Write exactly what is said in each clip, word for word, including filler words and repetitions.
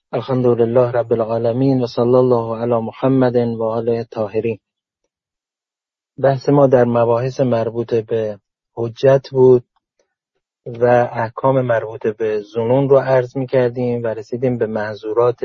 الحمدلله رب العالمین و صلی الله علی محمد و آله الطاهرین. بحث ما در مباحث مربوط به حجت بود و احکام مربوط به ظنون رو عرض می کردیم و رسیدیم به محظورات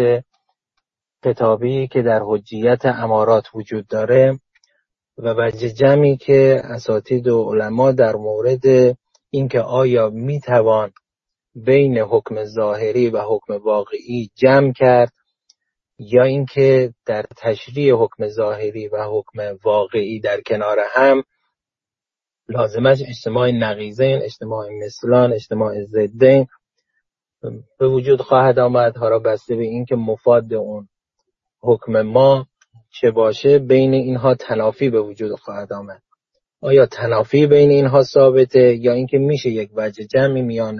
کتابی که در حجیت امارات وجود داره و وجه جمعی که اساتید و علما در مورد اینکه آیا می توان بین حکم ظاهری و حکم واقعی جمع کرد یا اینکه در تشریع حکم ظاهری و حکم واقعی در کنار هم لازمش اجتماع نقیضین، اجتماع مثلان، اجتماع ضدین به وجود خواهد آمد. حالا بسته به اینکه مفاد اون حکم ما چه باشه بین اینها تنافی به وجود خواهد آمد. آیا تنافی بین اینها ثابته یا اینکه میشه یک وجه جمعی میان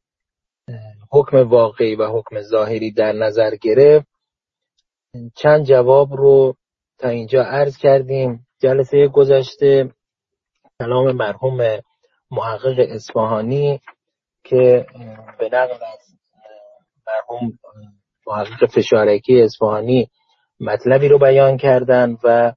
حکم واقعی و حکم ظاهری در نظر گرفت؟ چند جواب رو تا اینجا عرض کردیم. جلسه گذشته کلام مرحوم محقق اصفهانی که به نقل از مرحوم محقق فشارکی اصفهانی مطلبی رو بیان کردن و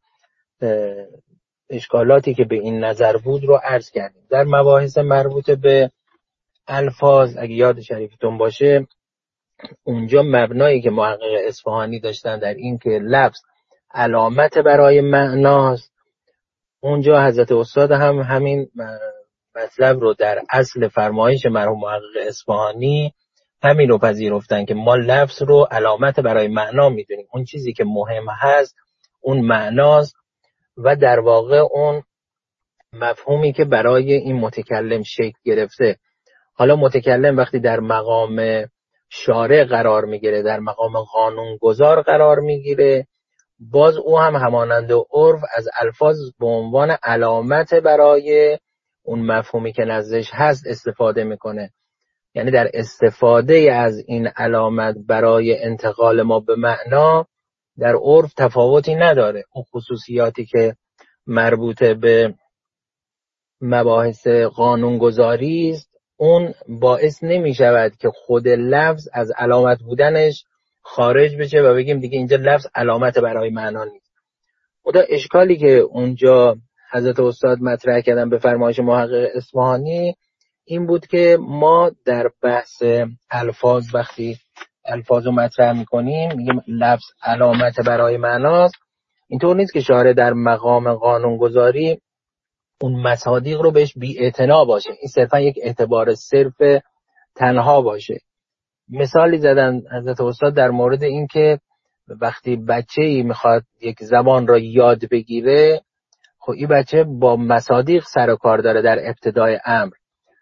اشکالاتی که به این نظر بود رو عرض کردیم. در مباحث مربوط به الفاظ اگه یاد شریفتون باشه، اونجا مبنایی که محقق اصفهانی داشتن در این که لفظ علامت برای معناست، اونجا حضرت استاد هم همین مطلب رو در اصل فرمایش مرحوم محقق اصفهانی همین رو پذیرفتن که ما لفظ رو علامت برای معنا میدونیم، اون چیزی که مهم هست اون معناست و در واقع اون مفهومی که برای این متکلم شکل گرفته. حالا متکلم وقتی در مقام شارع قرار میگیره، در مقام قانونگذار قرار میگیره، باز او هم همانند عرف از الفاظ به عنوان علامت برای اون مفهومی که نزدش هست استفاده میکنه. یعنی در استفاده از این علامت برای انتقال ما به معنا در عرف تفاوتی نداره. اون خصوصیاتی که مربوط به مباحث قانونگذاری است اون باعث نمی شود که خود لفظ از علامت بودنش خارج بشه و بگیم دیگه اینجا لفظ علامت برای معنا نیست. خدا اشکالی که اونجا حضرت استاد مطرح کردن به فرمایش محقق اصفهانی این بود که ما در بحث الفاظ وقتی الفاظ رو مطرح میکنیم میگیم لفظ علامت برای معناست، اینطور نیست که شارع در مقام قانونگذاری اون مصادیق رو بهش بی‌اعتنا باشه، این صرفا یک اعتبار صرف تنها باشه. مثالی زدن حضرت استاد در مورد این که وقتی بچه‌ای میخواد یک زبان را یاد بگیره، خب این بچه با مصادیق سر و کار داره در ابتدای امر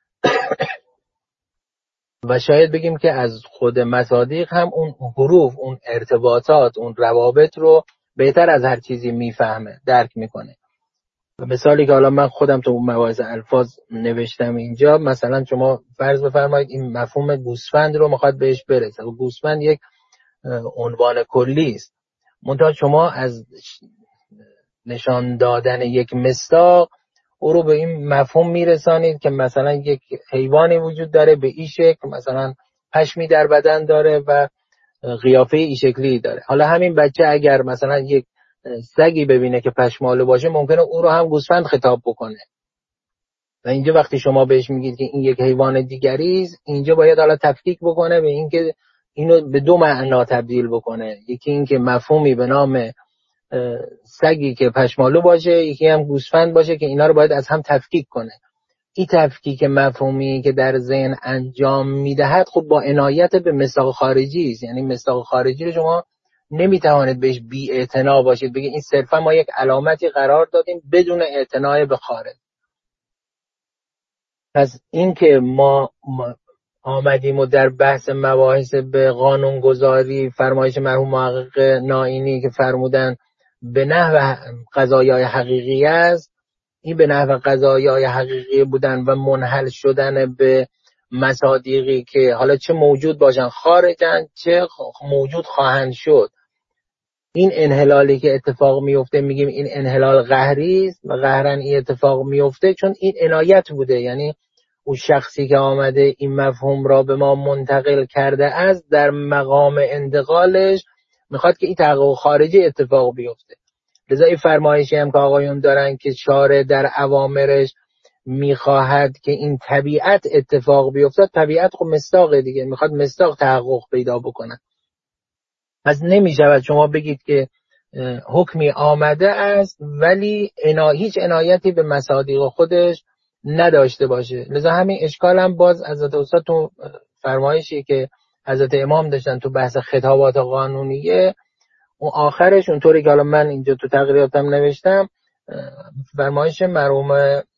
و شاید بگیم که از خود مصادیق هم اون حروف، اون ارتباطات، اون روابط رو بهتر از هر چیزی میفهمه، درک میکنه. و مثالی که حالا من خودم تو مباحث الفاظ نوشتم اینجا، مثلا شما فرض بفرمایید این مفهوم گوسفند رو میخواد بهش برسه. گوسفند یک عنوان کلی است، منتها شما از نشان دادن یک مصداق او رو به این مفهوم میرسانید که مثلا یک حیوانی وجود داره به این شکل، مثلا پشمی در بدن داره و قیافه این شکلی داره. حالا همین بچه اگر مثلا یک سگی ببینه که پشمالو باشه ممکنه او رو هم گوسفند خطاب بکنه و اینجا وقتی شما بهش میگید که این یک حیوان دیگری است، اینجا باید حالا تفکیک بکنه به این که اینو به دو معنا تبدیل بکنه. یکی این که مفهومی به نام سگی که پشمالو باشه، یکی هم گوسفند باشه که اینا رو باید از هم تفکیک کنه. این تفکیک مفهومی که در ذهن انجام میدهد خب با عنایت به مصداق خارجی است. یعنی مصداق خارجی رو شما نمیتوانید بهش بی اعتنا باشید بگید این صرفا ما یک علامتی قرار دادیم بدون اعتنای به خارج. پس این که ما آمدیم و در بحث مباحث به قانونگذاری فرمایش مرحوم محقق نائینی که فرمودن به نحو قضایای حقیقی است، این به نحو قضایای حقیقی بودن و منحل شدن به مصادیقی که حالا چه موجود باشن خارجن چه موجود خواهند شد، این انحلالی که اتفاق میفته میگیم این انحلال قهری است و قهرن این اتفاق میفته چون این عنایت بوده. یعنی او شخصی که آمده این مفهوم را به ما منتقل کرده است در مقام انتقالش میخواد که این تحقق خارجی اتفاق بیفته. لذا این فرمایشی هم که آقایون دارن که شارع در اوامرش میخواهد که این طبیعت اتفاق بیفتد، طبیعت خب مصداق دیگه، میخواد مصداق تحقق پیدا بکنه. پس نمیشود شما بگید که حکمی آمده است ولی انا هیچ عنایتی به مصادیق خودش نداشته باشه. لذا همین اشکال هم باز حضرت استاد تو فرمایشی که حضرت امام داشتن تو بحث خطابات قانونیه، اون آخرش اونطوری که حالا من اینجا تو تقریراتم نوشتم، فرمایش مرحوم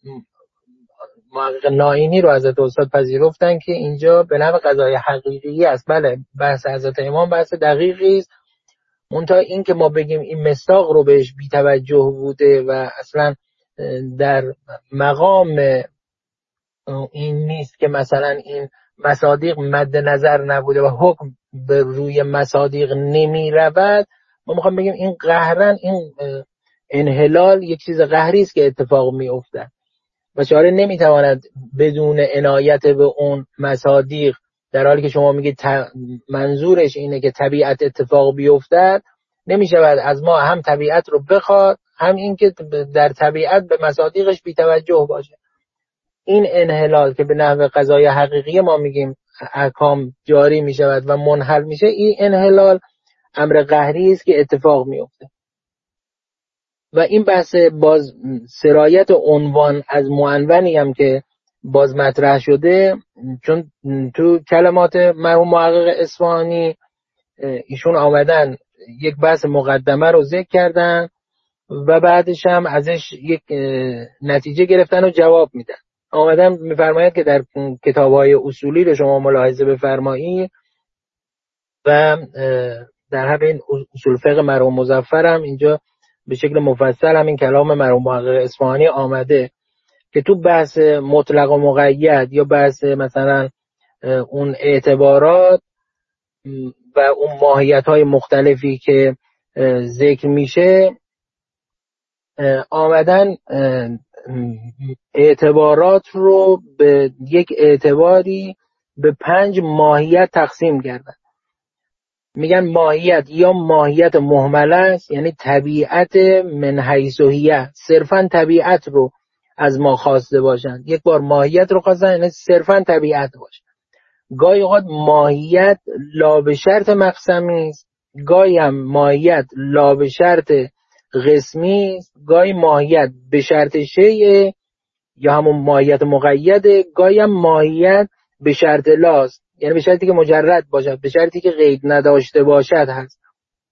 محقق نائینی رو حضرت استاد پذیرفتن که اینجا به نوع قضای حقیقی است. بله بحث حضرت امام بحث دقیقی است، منتها این که ما بگیم این مصداق رو بهش بی‌توجه بوده و اصلا در مقام این نیست که مثلا این مصادیق مد نظر نبوده و حکم به روی مصادیق نمی رود، ما میخوام بگیم این قهرن این انحلال یک چیز قهری است که اتفاق می افتد و شارع نمیتواند بدون عنایت به اون مصادیق، در حالی که شما میگید منظورش اینه که طبیعت اتفاق بیفتد، نمیشود از ما هم طبیعت رو بخواد هم این که در طبیعت به مصادیقش بی‌توجه باشه. این انحلال که به نحو قضای حقیقی ما میگیم احکام جاری میشود و منحل میشه، این انحلال امر قهری است که اتفاق میفته. و این بحث باز سرایت عنوان از معنونی هم که باز مطرح شده، چون تو کلمات مرحوم محقق اصفهانی ایشون آمدن یک بحث مقدمه رو ذکر کردن و بعدش هم ازش یک نتیجه گرفتن و جواب میدن. آمدن میفرماید که در کتاب‌های اصولی رو شما ملاحظه بفرمایید و در همین اصول فقه مرحوم مظفر هم اینجا به شکل مفصل همین کلام مرحوم محقق اصفهانی آمده که تو بحث مطلق و مقید یا بحث مثلا اون اعتبارات و اون ماهیت‌های مختلفی که ذکر میشه، آمدن اعتبارات رو به یک اعتباری به پنج ماهیت تقسیم کردن. میگن ماهیت یا ماهیت مهمله است، یعنی طبیعت من حیث هی، صرفا طبیعت رو از ما خواسته باشن. یک بار ماهیت رو خواستن یعنی صرفا طبیعت باشه. گاهی اوقات ماهیت لا به شرط مقسمی است، گاهی هم ماهیت لا به شرط قسمی است، گاهی ماهیت به شرط شیء یا همون ماهیت مقیده، گاهی هم ماهیت به شرط لاست، یعنی به شرطی که مجرد باشد، به شرطی که قید نداشته باشد هست.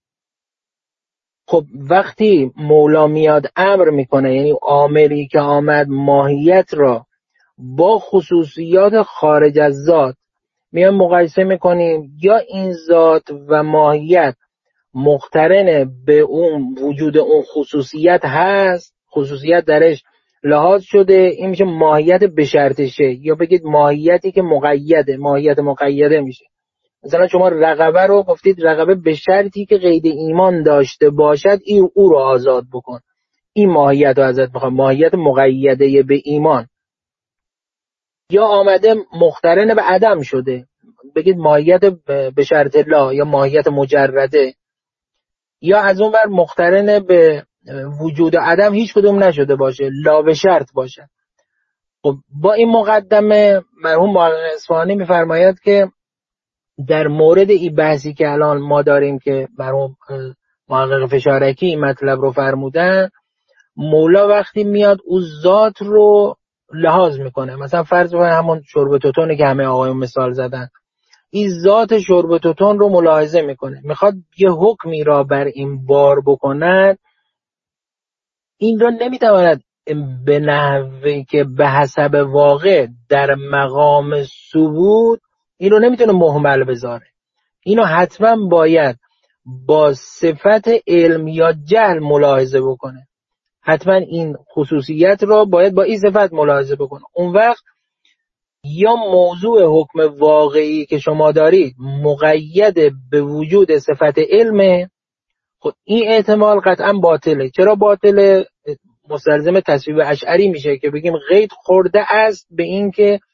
خب وقتی مولا میاد امر میکنه، یعنی آمری که آمد ماهیت را با خصوصیات خارج از ذات میان مقایسه میکنیم، یا این ذات و ماهیت مقترن به اون وجود اون خصوصیت هست، خصوصیت درش لحاظ شده، این میشه ماهیت به شرط شه، یا بگید ماهیتی که مقیده، ماهیت مقیده میشه. مثلا شما رقبه رو گفتید رقبه به شرطی که قید ایمان داشته باشد این او رو آزاد بکن، این ماهیت رو ازت میخوام، ماهیت مقیده به ایمان. یا آمده مقترن به عدم شده، بگید ماهیت به شرط لا یا ماهیت مجرده. یا از اون ور مقترن به وجود عدم هیچ کدوم نشده باشه، لا به شرط باشه. خب با این مقدمه مرحوم محقق اصفهانی میفرماید که در مورد این بحثی که الان ما داریم که مرحوم محقق فشارکی این مطلب رو فرمودن، مولا وقتی میاد او ذات رو لحاظ میکنه، مثلا فرض کنید همون شرب توتونی که همه آقایون مثال زدن، این ذات شرب توتون رو ملاحظه میکنه، میخواد یه حکمی را بر این بار بکند، این را نمیتواند به نحوی که به حسب واقع در مقام ثبوت این رو نمیتونه مهمل بذاره، اینو حتما باید با صفت علم یا جهل ملاحظه بکنه، حتما این خصوصیت را باید با این صفت ملاحظه بکنه. اون وقت یا موضوع حکم واقعی که شما دارید مقید به وجود صفت علمه، خب این احتمال قطعا باطله. چرا باطله؟ مستلزم تصویب اشعری میشه که بگیم قید خورده است به این که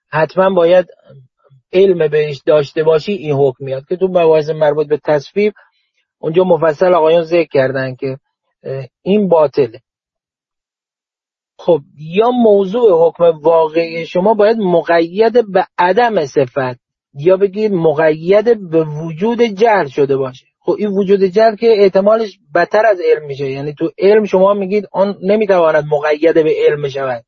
حتما باید علم بهش داشته باشی این حکم میاد که تو مباحث مربوط به تصویب اونجا مفصل آقایان ذکر کردن که این باطله. خب یا موضوع حکم واقعی شما باید مقید به عدم صفت یا بگید مقید به وجود جهل شده باشه. خب این وجود جهل که احتمالش بدتر از علم میشه، یعنی تو علم شما میگید آن نمیتواند مقید به علم شود،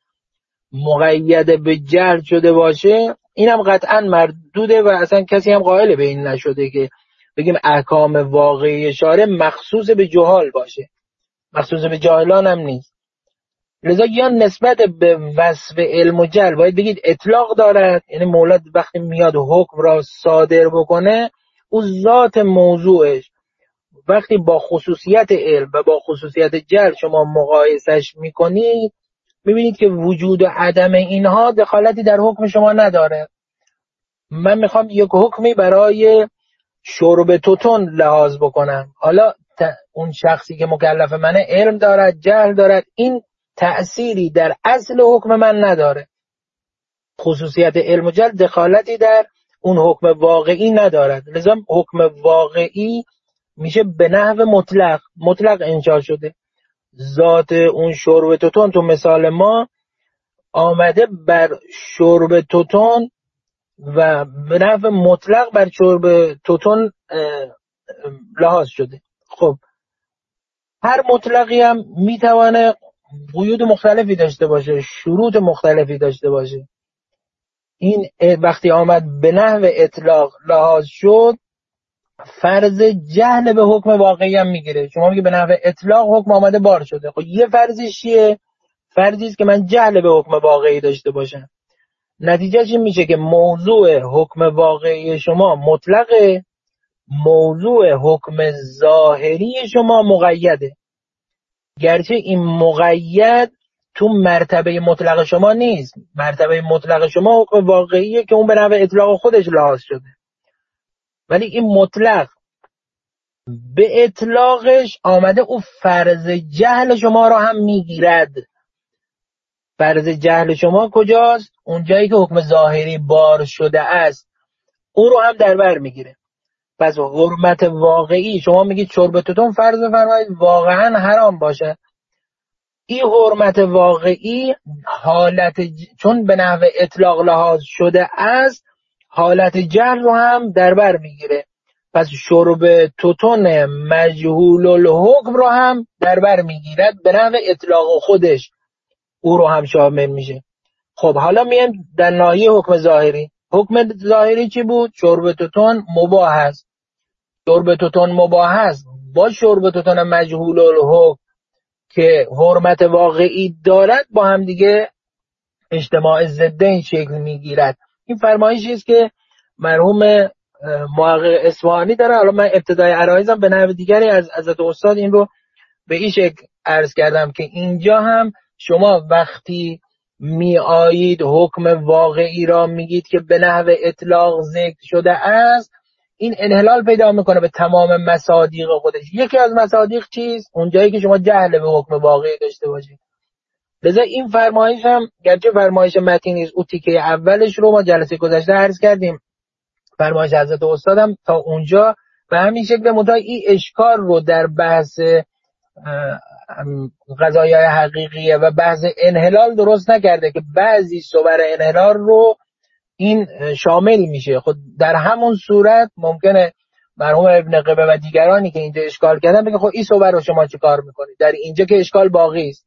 مقید به جهل شده باشه اینم قطعا مردوده و اصلا کسی هم قائل به این نشده که بگیم احکام واقعی شارع مخصوص به جهال باشه، مخصوص به جاهلان هم نیست. لذا یا نسبت به وصف علم و جهل باید بگید اطلاق دارد، یعنی مولد وقتی میاد حکم را صادر بکنه او ذات موضوعش وقتی با خصوصیت علم و با خصوصیت جهل شما مقایسش میکنید میبینید که وجود و عدم اینها دخالتی در حکم شما نداره. من میخوام یک حکمی برای شرب توتون لحاظ بکنم، حالا اون شخصی که مکلف منه علم دارد جهل دارد، این تأثیری در اصل حکم من نداره. خصوصیت علم و جهل دخالتی در اون حکم واقعی ندارد، لذا حکم واقعی میشه به نحو مطلق مطلق انشاء شده. ذات اون شرب توتون تو مثال ما آمده بر شرب توتون و به نحو مطلق بر شرب توتون لحاظ شده. خب هر مطلقی هم میتوانه قیود مختلفی داشته باشه، شروط مختلفی داشته باشه. این وقتی آمد به نحو اطلاق لحاظ شد فرض جهل به حکم واقعی هم میگیره. شما میگه به نحو اطلاق حکم آمده بار شده، خب یه فرضش چیه؟ فرضی است که من جهل به حکم واقعی داشته باشم. نتیجهش این میشه که موضوع حکم واقعی شما مطلقه، موضوع حکم ظاهری شما مقیده، گرچه این مقید تو مرتبه مطلق شما نیست. مرتبه مطلق شما حکم واقعیه که اون به نحو اطلاق خودش لحاظ شده، ولی این مطلق به اطلاقش آمده او فرض جهل شما را هم میگیرد. فرض جهل شما کجاست؟ اون جایی که حکم ظاهری بار شده است او رو هم در بر میگیره. پس حرمت واقعی شما میگید شرب توتون فرض بفرمایید واقعا حرام باشه، این حرمت واقعی حالت ج... چون به نحو اطلاق لحاظ شده است حالت جهل رو هم در بر میگیره. پس شرب توتون مجهول الحکم رو هم در بر میگیرد، به نحو اطلاق خودش او رو هم شامل میشه. خب حالا میایم در ناحیه حکم ظاهری. حکم ظاهری چی بود؟ شرب توتون مباح است. شرب توتون مباح است با شرب توتون مجهول الحکم که حرمت واقعی دارد با هم دیگه اجتماع ضدین شکل میگیرد. این فرمایشی است که مرحوم محقق اصفهانی داره. حالا من ابتدای عرایزم به نحو دیگری از حضرت استاد این رو به این شکل عرض کردم که اینجا هم شما وقتی می آیید حکم واقعی را میگید که به نحو اطلاق ذکر شده است، این انحلال پیدا میکنه به تمام مصادیق خودش. یکی از مصادیق چیست؟ اونجایی که شما جهل به حکم واقعی داشته باشید. لذا این فرمایش هم گرچه فرمایش متین نیست، او تیکه اولش رو ما جلسه گذشته عرض کردیم، فرمایش حضرت استادم تا اونجا به همین شکل منتها این اشکال رو در بحث قضایای حقیقیه و بحث انحلال درست نکرده که بعضی صور انحلال رو این شامل میشه. خود در همون صورت ممکنه مرحوم ابن قبه و دیگرانی که اینجا اشکال کردن بگه خب این صور رو شما چی کار میکنید، در اینجا که اشکال باقی است.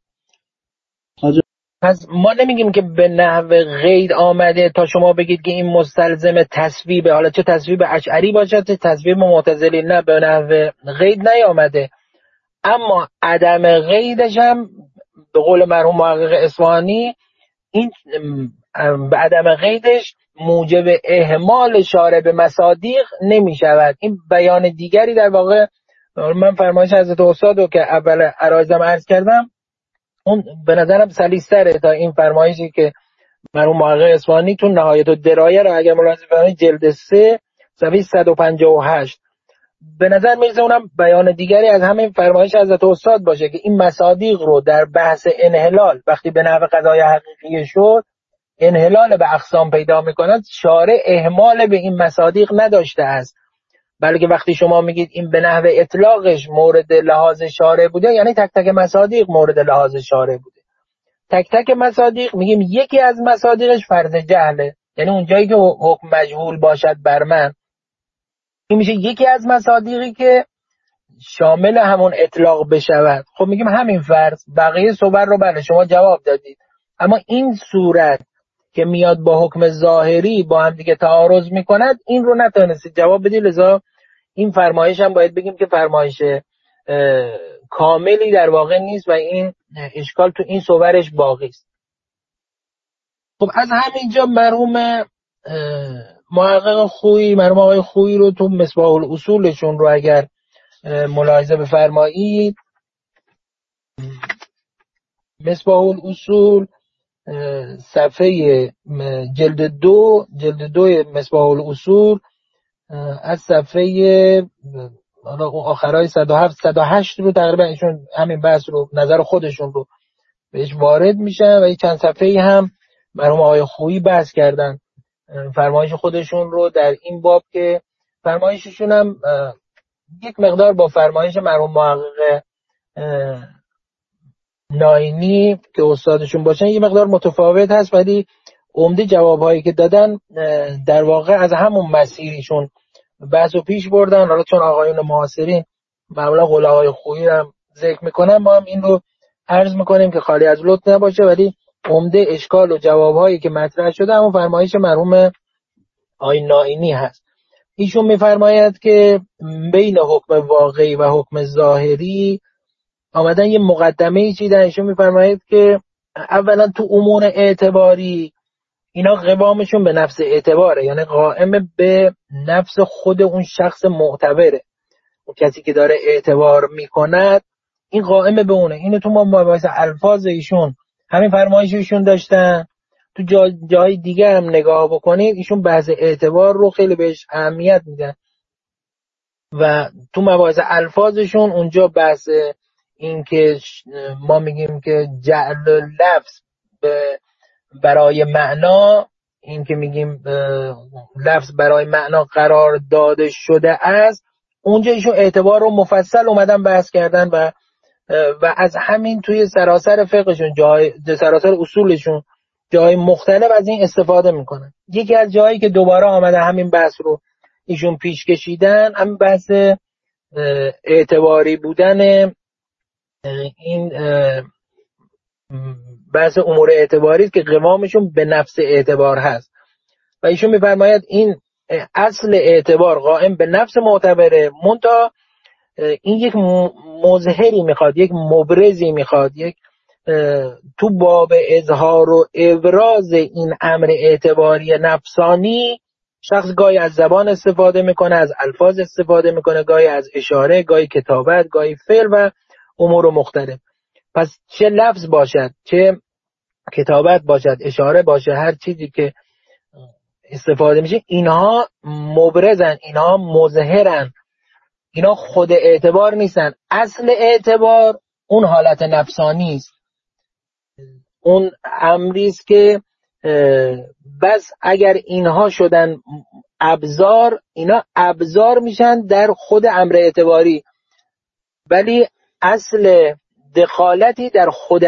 پس ما نمیگیم که به نحو غیر آمده تا شما بگید که این مستلزم تصویبه، حالا چه تصویب اشعری باشد چه تصویب معتزلی، نه به نحو غیر نیامده، اما عدم غیرش هم به قول مرحوم محقق اصفهانی این به عدم غیرش موجب اهمال شارع به مصادیق نمی شود. این بیان دیگری در واقع من فرمایش حضرت استاد که اول عرایزم عرض کردم اون به نظرم سلیس‌تره تا این فرمایشی که مرحوم محقق اصفهانی تو نهایت الدرایه را اگر ملاحظه کنید جلد سه صفحه صد و پنجاه و هشت به نظر میرسه اونم بیان دیگری از همین فرمایش حضرت استاد باشه که این مصادیق رو در بحث انحلال وقتی به نحو قضای حقیقی شد انحلال به اقسام پیدا میکند، شارع اهمال به این مصادیق نداشته است، بلکه وقتی شما میگید این به نحو اطلاقش مورد لحاظ شارع بوده، یعنی تک تک مصادیق مورد لحاظ شارع بوده. تک تک مصادیق میگیم یکی از مصادیقش فرض جهله، یعنی اون جایی که حکم مجهول باشد بر من، این میشه یکی از مصادیقی که شامل همون اطلاق بشود. خب میگیم همین فرض، بقیه صور رو بله شما جواب دادید، اما این صورت که میاد با حکم ظاهری با هم دیگه تعارض میکند، این رو نتونستید جواب بدید، لذا این فرمایش هم باید بگیم که فرمایش کاملی در واقع نیست و این اشکال تو این صورش باقی است. خب از همینجا مرحوم محقق خویی، مرحوم آقای خویی رو تو مصباح الاصولشون رو اگر ملاحظه بفرمایید، مصباح الاصول صفحه جلد دو جلد دو مصباح الاصول از صفحه آخرای صد و هفت صد و هشت رو تقریبا ایشون همین بحث رو نظر خودشون رو بهش وارد میشن و چند صفحه هم مرحوم آقای خویی بحث کردن فرمایش خودشون رو در این باب، که فرمایششون هم یک مقدار با فرمایش مرحوم محقق ناینی که استادشون باشن یه مقدار متفاوت هست، ولی عمده جوابهایی که دادن در واقع از همون مسیریشون بحثو پیش بردن. حالا چون آقایون معاصرین معمولا قول آقای خویی هم ذکر میکنن، ما هم این رو عرض میکنیم که خالی از لطف نباشه، ولی عمده اشکال و جوابهایی که مطرح شده همون فرمایش مرحوم آقای ناینی هست. ایشون میفرماید که بین حکم واقعی و حکم ظاهری آمدن یه مقدمه چیدن. ایشون میفرماید که اولا تو امور اعتباری اینا قوامشون به نفس اعتباره، یعنی قائم به نفس خود اون شخص معتبره، اون کسی که داره اعتبار میکند این قائم به اونه. اینو تو ما مباحث الفاظ ایشون همین فرمایش ایشون داشتن، تو جا جای دیگه هم نگاه بکنید ایشون بحث اعتبار رو خیلی بهش اهمیت میدن و تو مباحث الفاظشون اونجا بحث این که ما میگیم که جعل لفظ به برای معنا، این که میگیم لفظ برای معنا قرار داده شده است، اونجا ایشون اعتبار رو مفصل اومدن بحث کردن و و از همین توی سراسر فقهشون، جای سراسر اصولشون جای مختلف از این استفاده میکنن. یکی از جایی که دوباره آمده همین بحث رو ایشون پیش کشیدن، همین بحث اعتباری بودن این بحث امور اعتباری که قوامشون به نفس اعتبار هست و ایشون میفرماید این اصل اعتبار قائم به نفس معتبره، منتها این یک مظهری میخواد، یک مبرزی میخواد، یک تو باب اظهار و ابراز این امر اعتباری نفسانی شخص گاهی از زبان استفاده میکنه، از الفاظ استفاده میکنه، گاهی از اشاره، گاهی کتابت، گاهی فعل و امور مختلف. پس چه لفظ باشد، چه کتابت باشد، اشاره باشه، هر چیزی که استفاده میشه اینها مبرزن، اینها مظهرن، اینا خود اعتبار نیستن. اصل اعتبار اون حالت نفسانی است، اون امری است که بس اگر اینها شدن ابزار، اینا ابزار میشن در خود امر اعتباری، ولی اصل دخالتی در خود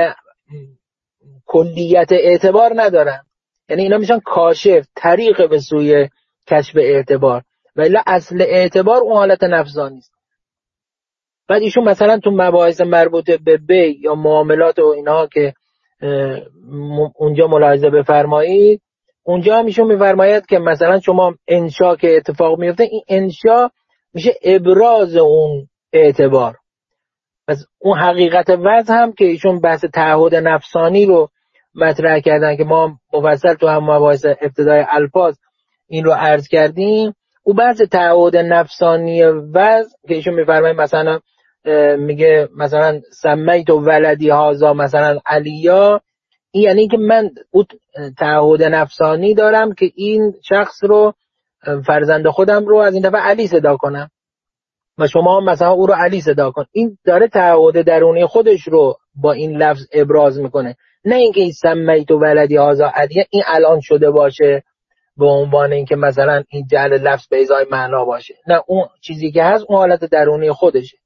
کلیت اعتبار ندارن، یعنی اینا میشن کاشف، طریق به سوی کشف اعتبار، ولی اصل اعتبار اون حالت نفسانی است. بعد ایشون مثلا تو مباحث مربوط به بی یا معاملات و اینها که اونجا ملاحظه بفرمایید، اونجا هم ایشون میفرماید که مثلا شما انشا که اتفاق میفته، این انشا میشه ابراز اون اعتبار. پس اون حقیقت وضع هم که ایشون بحث تعهد نفسانی رو مطرح کردن که ما مفصل تو هم مباحث ابتدای الفاظ این رو عرض کردیم، او بحث تعهد نفسانی وضع که ایشون میفرماید مثلا میگه مثلا سمیت و ولدی هازا مثلا علیا، این یعنی که من او تعهد نفسانی دارم که این شخص رو، فرزند خودم رو از این دفعه علی صدا کنم و شما مثلا او رو علی صدا کن. این داره تعهد درونی خودش رو با این لفظ ابراز میکنه، نه اینکه سمیت و ولدی هذا علیه این الان شده باشه به عنوان اینکه مثلا این جعل لفظ به ازای معنا باشه، نه، اون چیزی که هست اون حالت درونی خودشه.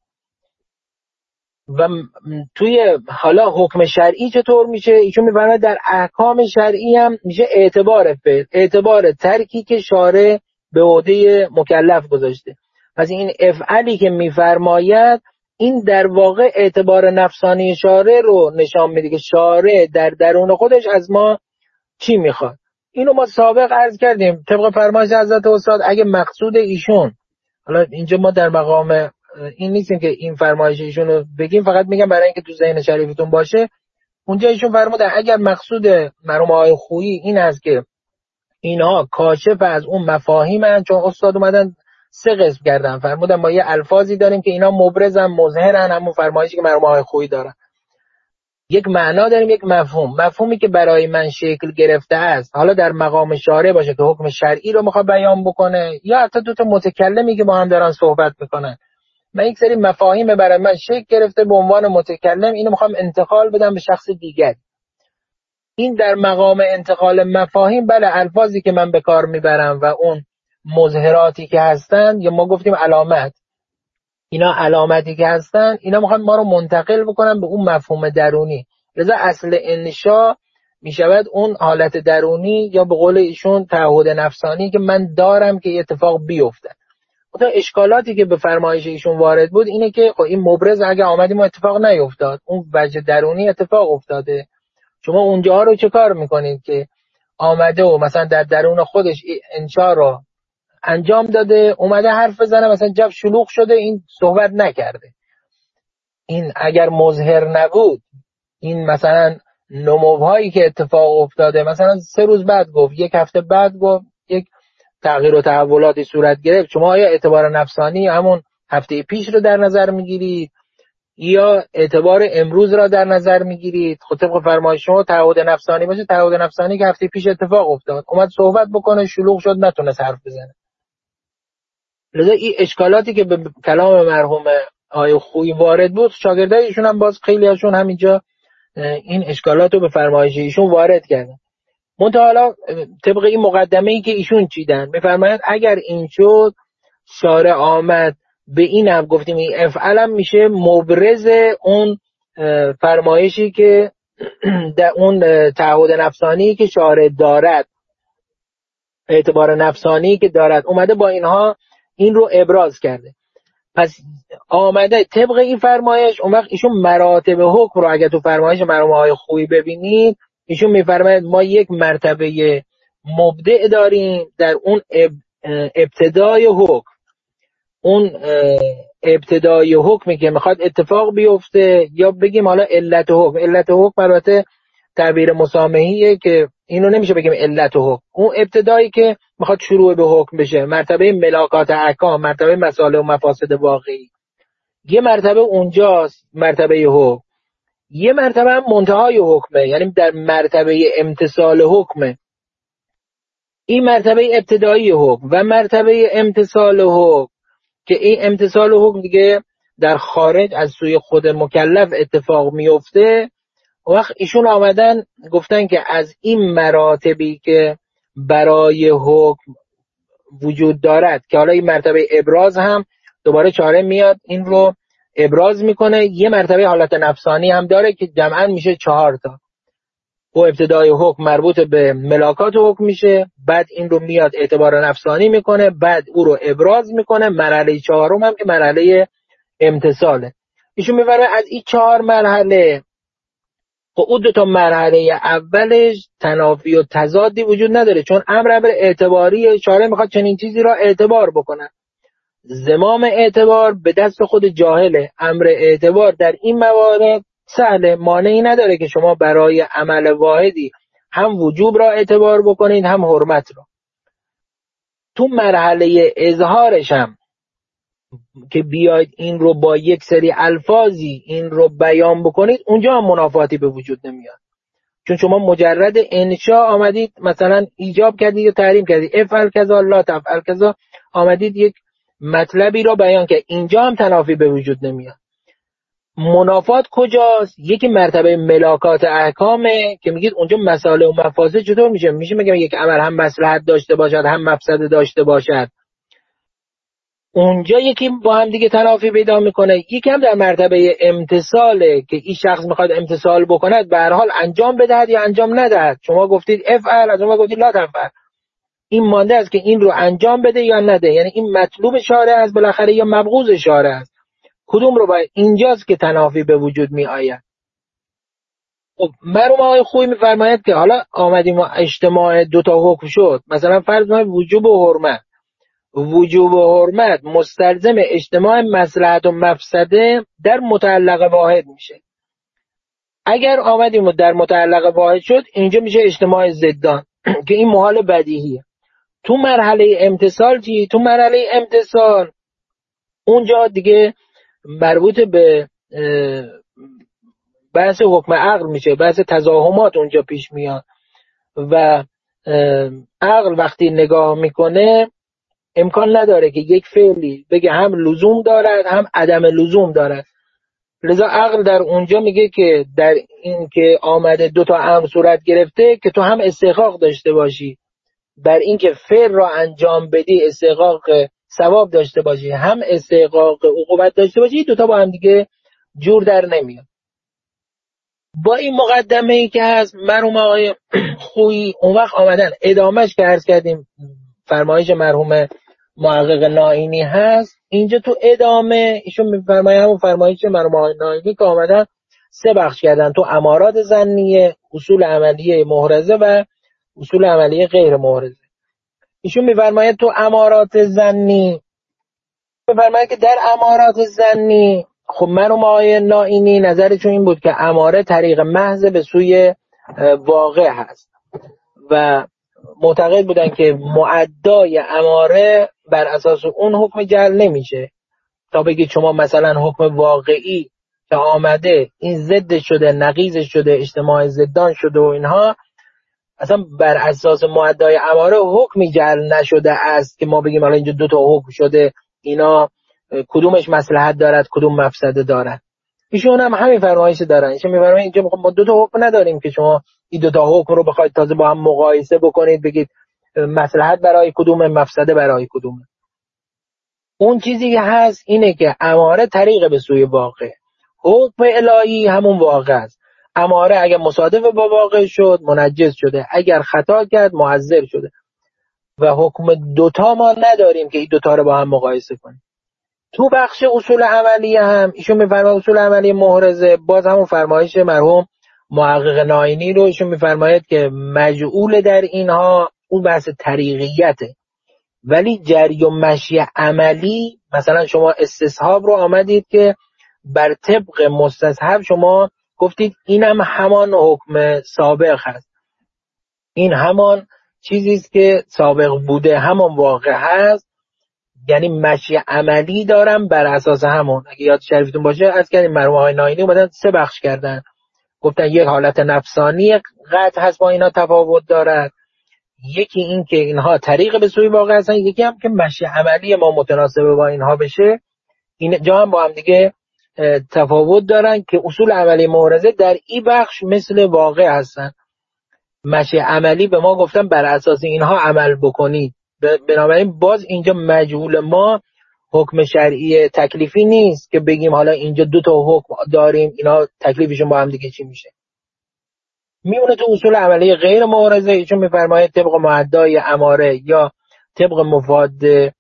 و توی حالا حکم شرعی چطور میشه؟ ایشون میفرمه در احکام شرعی هم میشه اعتبار فعل، اعتبار ترکی که شارع به عهده مکلف گذاشته. پس این افعلی که میفرماید این در واقع اعتبار نفسانی شارع رو نشان میده که شارع در درون خودش از ما چی میخواد. اینو ما سابق عرض کردیم طبق فرمایش حضرت استاد. اگه مقصود ایشون، حالا اینجا ما در مقام این نیستیم که این فرمایش ایشون رو بگیم، فقط میگم برای اینکه تو ذهن شریفتون باشه، اونجا ایشون فرموده اگر مقصود مرحوم آقای خویی این است که اینها کاشف از اون مفاهیمن، چون استاد اومدن سه قسم کردن، فرمودن ما یه الفاظی داریم که اینا مبرزن مظهرن، همون فرمایشی که مرحوم آقای خویی دارن، یک معنا داریم یک مفهوم، مفهومی که برای من شکل گرفته است، حالا در مقام شارع باشه که حکم شرعی رو میخواد بیان بکنه، یا حتی دو تا متکلمی که با هم دارن صحبت میکنن، من یک سری مفاهیم برای من شکل گرفته به عنوان متکلم، اینو میخوام انتقال بدم به شخص دیگر. این در مقام انتقال مفاهیم، بله الفاظی که من به کار میبرم و اون مظهراتی که هستن، یا ما گفتیم علامت، اینا علامتی که هستن اینا میخوان ما رو منتقل بکنن به اون مفهوم درونی. لذا اصل انشا میشود اون حالت درونی، یا به قول ایشون تعهد نفسانی که من دارم که اتفاق بیفته. اون اشکالاتی که به فرمایش ایشون وارد بود اینه که خب این مبرز اگه آمدیم و اتفاق نیفتاد، اون وجه درونی اتفاق افتاده، شما اونجا رو چه کار میکنید که آمده و مثلا در درون خودش انشا رو انجام داده، اومده حرف بزنه مثلا جب شلوغ شده این صحبت نکرده. این اگر مظهر نبود، این مثلا نموهایی که اتفاق افتاده مثلا سه روز بعد گفت، یک هفته بعد گفت، یک تغییر و تحولاتی صورت گرفت، شما آیا اعتبار نفسانی همون هفته پیش رو در نظر میگیرید یا اعتبار امروز را در نظر میگیرید؟ خب طبق فرمایش شما تعهد نفسانی باشه، تعهد نفسانی که هفته پیش اتفاق افتاد، اومد صحبت بکنه شلوغ شد نتونست حرف بزنه. لذا این اشکالاتی که به کلام مرحوم آقای خویی وارد بود، شاگردای ایشون هم باز خیلی هاشون همینجا این اشکالات رو به فرمایش ایشون وارد کردن. منتها حالا طبق این مقدمه‌ای که ایشون چیدن میفرماید اگر این شد، شارع آمد به این هم گفتیم این افعالم میشه مبرز اون فرمایشی که در اون تعهد نفسانی که شارع دارد، اعتبار نفسانی که دارد، اومده با اینها این رو ابراز کرده. پس آمده طبق این فرمایش، اون وقت ایشون مراتب حکم رو اگر تو فرمایش مرحوم آقای خویی ببینید، ایشون میفرماید ما یک مرتبه مبدع داریم در اون ابتدای حکم، اون ابتدای حکمی که میخواد اتفاق بیفته، یا بگیم حالا علت حکم. علت حکم البته تعبیر مسامحیه که اینو نمیشه بگیم علت حکم، اون ابتدایی که میخواد شروع به حکم بشه، مرتبه ملاکات احکام، مرتبه مصالح و مفاسد واقعی، یه مرتبه اونجاست مرتبه حکم. یه مرتبه هم منتهای حکمه، یعنی در مرتبه امتثال حکمه. این مرتبه ابتدایی حکم و مرتبه امتثال حکم که این امتثال حکم دیگه در خارج از سوی خود مکلف اتفاق میفته. وقت ایشون آمدن گفتن که از این مراتبی که برای حکم وجود دارد، که حالا این مرتبه ابراز هم دوباره چاره میاد این رو ابراز میکنه، یه مرتبه حالت نفسانی هم داره که جمعا میشه چهار تا. و ابتدای حکم مربوط به ملاکات حکم میشه، بعد این رو میاد اعتبار نفسانی میکنه، بعد او رو ابراز میکنه، مرحله چهارم هم که مرحله امتثاله. ایشون میبره از این چهار مرحله، خب اون دو تا مرحله اولش تنافی و تضادی وجود نداره، چون امر امر اعتباری، شارع میخواد چنین چیزی را اعتبار بکنه. زمام اعتبار به دست خود جاهله. امر اعتبار در این موارد سهله، مانعی نداره که شما برای عمل واحدی هم وجوب را اعتبار بکنید هم حرمت را. تو مرحله اظهارش هم که بیاید این رو با یک سری الفاظی این رو بیان بکنید، اونجا هم منافاتی به وجود نمیاد، چون شما مجرد انشا آمدید مثلا ایجاب کردید یا تحریم کردید، افعل کذا لا تفعل کذا، آمدید یک مطلبی رو بیان که اینجا هم تنافی به وجود نمیاد. منافات کجاست؟ یکی مرتبه ملاکات احکامه که میگید اونجا مسائل و مفاسد چطور میشه؟ میشه میگم یک عمل هم مصلحت داشته باشد هم مفسده داشته باشد. اونجا یکی با هم دیگه تنافی پیدا میکنه. یکی هم در مرتبه امتثاله که این شخص میخواد امتثال بکند، به هر حال انجام بدهد یا انجام ندهد. شما گفتید افعل، از اون گفتید لا تفعل. این مانده است که این رو انجام بده یا نده، یعنی این مطلوب شارع است بالاخره یا مبغوض شارع است. کدوم رو باید؟ اینجاست که تنافی به وجود می آید. خب مرحوم آقای خویی میفرماید که حالا آمدیم و اجتماع دو تا حکم شد، مثلا فرض کنید وجوب و حرمت. وجوب و حرمت مستلزم اجتماع مصلحت و مفسده در متعلق واحد میشه. اگر آمدیم و در متعلق واحد شد، اینجا میشه اجتماع ضدان که این محال بدیهیه. تو مرحله امتصال چی؟ تو مرحله امتصال اونجا دیگه مربوط به بحث حکم عقل میشه، بحث تزاحمات اونجا پیش میاد و عقل وقتی نگاه میکنه امکان نداره که یک فعلی بگه هم لزوم دارد هم عدم لزوم دارد. لذا عقل در اونجا میگه که در این که آمده دو تا امر صورت گرفته که تو هم استحقاق داشته باشی بر این که فعل را انجام بدی، استحقاق ثواب داشته باشی، هم استحقاق عقوبت داشته باشی، دو تا با هم دیگه جور در نمیاد. با این مقدمه ای که هست مرحوم آقای خویی اون وقت آمدن ادامهش که عرض کردیم فرمایش مرحوم محقق نائینی هست. اینجا تو ادامه ایشون میفرماید همون فرمایش مرحوم آقای نائینی که آمدن سه بخش کردن تو امارات ظنیه، اصول عملیه محرزه و اصول عملیه غیر محرزه. ایشون میفرماید تو امارات ظنی میفرماید که در امارات ظنی خب مرحوم آقای نائینی نظرشون این بود که اماره طریق محض به سوی واقع هست و معتقد بودن که معدای اماره بر اساس اون حکم جعل نمیشه. تا بگید شما مثلا حکم واقعی که آمده این ضد شده، نقیض شده، اجتماع ضدان شده و اینها، اصلا بر اساس معدای اماره حکمی جعل نشده است که ما بگیم الان اینجا دو تا حکم شده، اینا کدومش مصلحت دارد کدوم مفسده دارد. ایشون هم همین فرمایش دارن. ایشون میفرمایند اینجا ما دو تا حکم نداریم که شما این دو تا حکم رو بخواید تازه با هم مقایسه بکنید بگید مصلحت برای کدومه مفسده برای کدومه. اون چیزی که هست اینه که اماره طریق به سوی واقع، حکم الهی همون واقع است. اماره اگر مصادف با واقع شد منجز شده، اگر خطا کرد معذر شده و حکم دوتا ما نداریم که این دوتا رو با هم مقایسه کنیم. تو بخش اصول عملیه هم ایشون میفرماید اصول عملی محرزه، باز همون فرمایش مرحوم محقق نائینی رو ایشون میفرماید که مجعول در اینها اون بحث طریقیته، ولی جری و مشی عملی مثلا شما استصحاب رو آمدید که بر طبق مستصحب شما گفتید اینم همان حکم سابق هست، این همان چیزیست که سابق بوده، همان واقع هست، یعنی مشی عملی دارم بر اساس همون. اگه یاد شریفتون باشه از کردیم مرحوم آقای نائینی اومدن سه بخش کردن، گفتن یک حالت نفسانی قطع هست با اینا تفاوت دارد، یکی این که اینها طریق به سوی واقع هستن، یکی هم که مشی عملی ما متناسب با اینها بشه. این جا هم با هم دیگه تفاوت دارن که اصول عملی محرزه در این بخش مثل واقع هستن. مشی عملی به ما گفتن بر اساس اینها عمل بکنید، بنابراین باز اینجا مجهول ما حکم شرعی تکلیفی نیست که بگیم حالا اینجا دو تا حکم داریم اینا تکلیفشون با هم دیگه چی میشه. میمونه تو اصول عملی غیر معارضه. ایشون میفرماید طبق معدای اماره یا طبق مفاد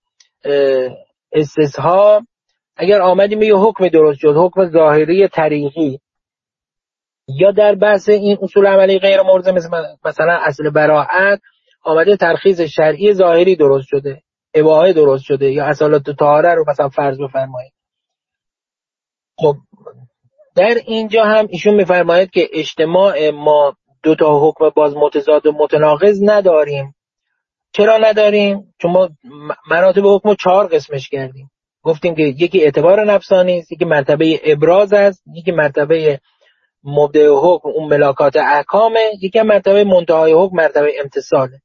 استصحاب اگر آمدیم یه حکم درست شد، حکم ظاهری طریقی، یا در بحث این اصول عملی غیر معارضه مثل مثلا اصل براءت آمده ترخیص شرعی ظاهری درست شده، اباحه درست شده، یا اصالت طهاره رو مثلا فرض بفرمایید. خب در اینجا هم ایشون میفرماید که اجتماع ما دو تا حکم باز متضاد و متناقض نداریم. چرا نداریم؟ چون ما مراتب حکم رو چهار قسمش کردیم. گفتیم که یکی اعتبار نفسانی است، یکی مرتبه ابراز است، یکی مرتبه مبدأ حکم اون ملاکات احکامه، یکی مرتبه منتهای حکم مرتبه امتصاله.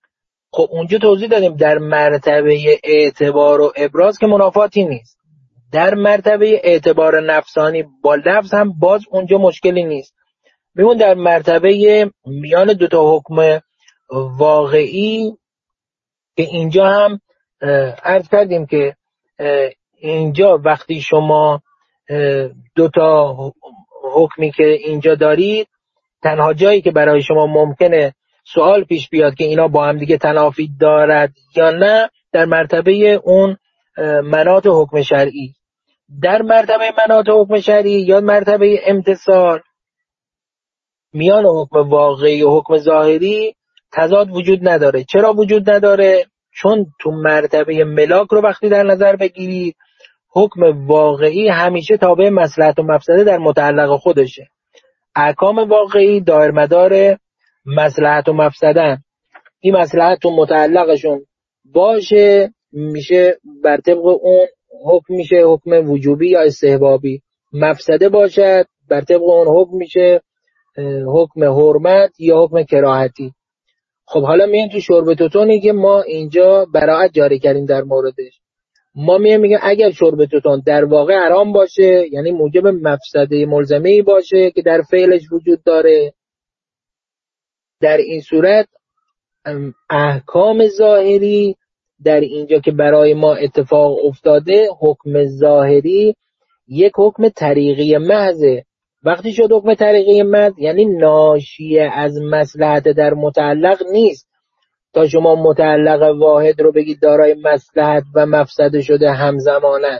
خب اونجا توضیح دادیم در مرتبه اعتبار و ابراز که منافاتی نیست، در مرتبه اعتبار نفسانی با لفظ هم باز اونجا مشکلی نیست. میمون در مرتبه میان دوتا حکم واقعی که اینجا هم عرض کردیم که اینجا وقتی شما دوتا حکمی که اینجا دارید، تنها جایی که برای شما ممکنه سوال پیش بیاد که اینا با هم دیگه تنافی دارد یا نه، در مرتبه اون مناط حکم شرعی. در مرتبه مناط حکم شرعی یا مرتبه امتصال میان حکم واقعی و حکم ظاهری تضاد وجود نداره. چرا وجود نداره؟ چون تو مرتبه ملاک رو وقتی در نظر بگیرید، حکم واقعی همیشه تابع مصلحت و مفسده در متعلق خودشه. احکام واقعی دایر مدار مصلحت و مفسدن. این مصلحت و متعلقشون باشه میشه بر طبق اون حکم میشه حکم وجوبی یا استحبابی. مفسده باشد بر طبق اون حکم میشه حکم حرمت یا حکم کراهتی. خب حالا میگیم تو شرب توتونی که ما اینجا براعت جاری کردیم در موردش، ما میگیم میگه اگر شرب توتون در واقع حرام باشه، یعنی موجب مفسده ملزمه‌ای باشه که در فعلش وجود داره، در این صورت احکام ظاهری در اینجا که برای ما اتفاق افتاده، حکم ظاهری یک حکم طریقی محضه. وقتی شد حکم طریقی محض یعنی ناشی از مصلحت در متعلق نیست تا شما متعلق واحد رو بگید دارای مصلحت و مفسده شده همزمانه،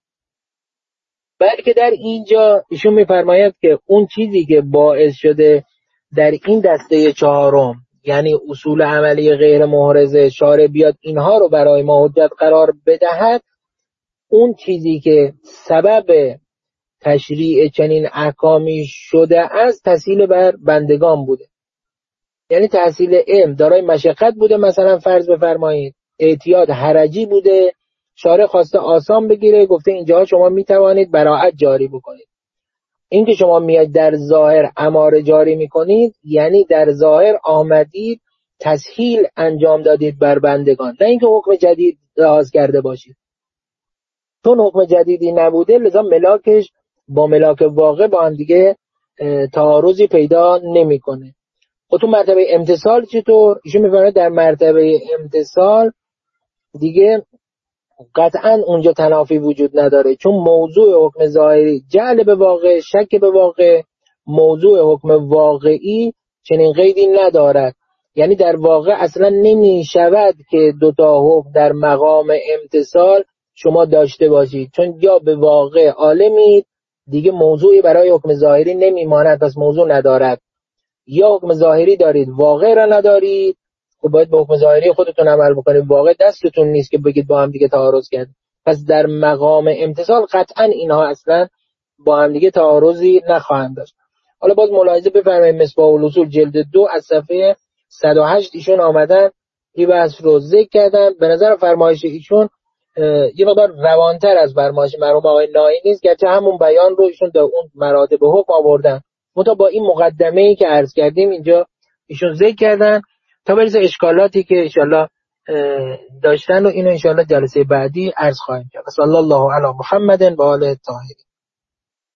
بلکه در اینجا ایشون میفرماید که اون چیزی که باعث شده در این دسته چهارم، یعنی اصول عملی غیر محرزه، شارع بیاد اینها رو برای ما حجت قرار بدهد، اون چیزی که سبب تشریع چنین احکامی شده از تسهیل بر بندگان بوده. یعنی تحصیل علم دارای مشقت بوده، مثلا فرض بفرمایید اعتیاد حرجی بوده، شارع خواسته آسان بگیره، گفته اینجا شما میتوانید براعت جاری بکنید. این که شما میاد در ظاهر اماره جاری میکنید یعنی در ظاهر آمدید تسهیل انجام دادید بر بندگان، نه اینکه حکم جدید لحاظ کرده باشید. چون حکم جدیدی نبوده لذا ملاکش با ملاک واقع با هم دیگه تعارضی پیدا نمیکنه. و تو مرتبه امتصال چطور؟ ایشون میفرماید در مرتبه امتصال دیگه قطعا اونجا تنافی وجود نداره، چون موضوع حکم ظاهری جعل به واقع، شک به واقع، موضوع حکم واقعی چنین قیدی ندارد. یعنی در واقع اصلا نمی شود که دوتا حکم در مقام امتصال شما داشته باشید، چون یا به واقع عالمید دیگه موضوعی برای حکم ظاهری نمیماند، پس موضوع ندارد، یا حکم ظاهری دارید واقع را ندارید، خب باید به حکم ظاهری خودتون عمل بکنید، واقع دستتون نیست که بگید با هم دیگه تعارض کرد. پس در مقام امتصال قطعا اینها اصلا با هم دیگه تعارضی نخواهند داشت. حالا باز ملاحظه بفرمایید مصباح الاصول جلد دو از صفحه صد و هشت ایشون آمدن این بحث رو ذکر کردن. به نظر فرمایش ایشون یه مقدار روانتر از فرمایش مرحوم آقای نائی نیست، گرچه همون بیان رو ایشون در اون مراتب حکم آوردن، منتها با این مقدمه‌ای که عرض کردیم اینجا ایشون ذکر کردن تا برسه اشکالاتی که انشالله داشتن و اینو انشالله جلسه بعدی عرض خواهیم کرد. صلی الله علی محمد و آله الطاهرین.